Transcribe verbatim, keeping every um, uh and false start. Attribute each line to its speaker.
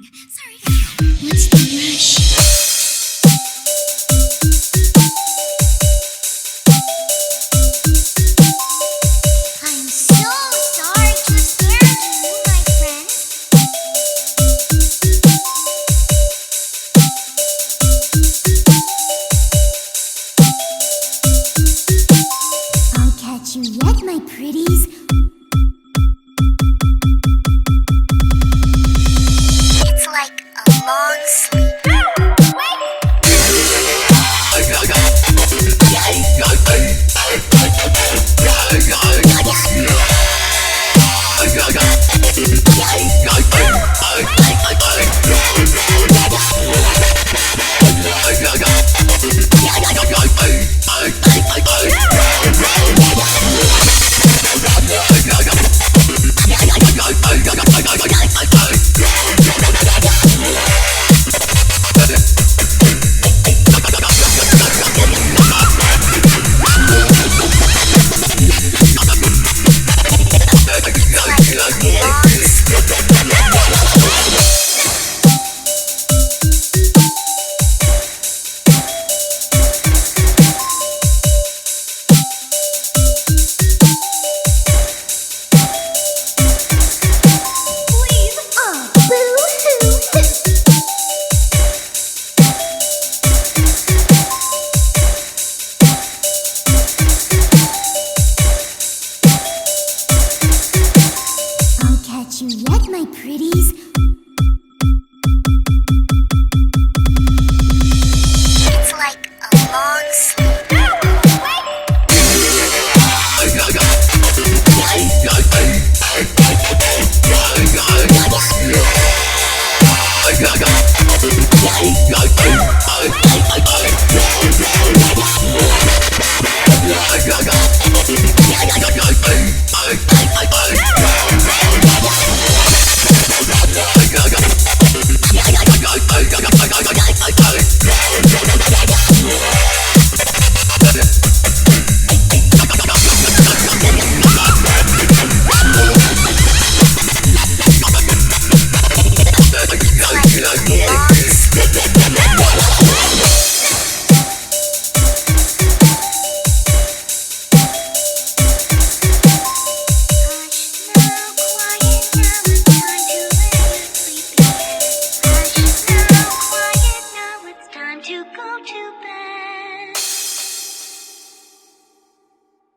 Speaker 1: morning. Sorry. What's the rush? I'm so sorry to scare you, my friend. I'll catch you yet, my pretties. It's like a long sleep. I'll catch you yet, my pretties.